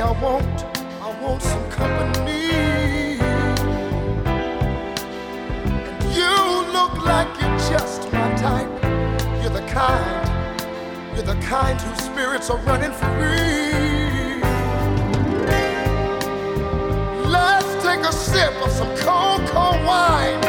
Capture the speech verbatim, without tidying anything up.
I want, I want some company. And you look like you're just my type. You're the kind, you're the kind whose spirits are running free. Let's take a sip of some cold, cold wine.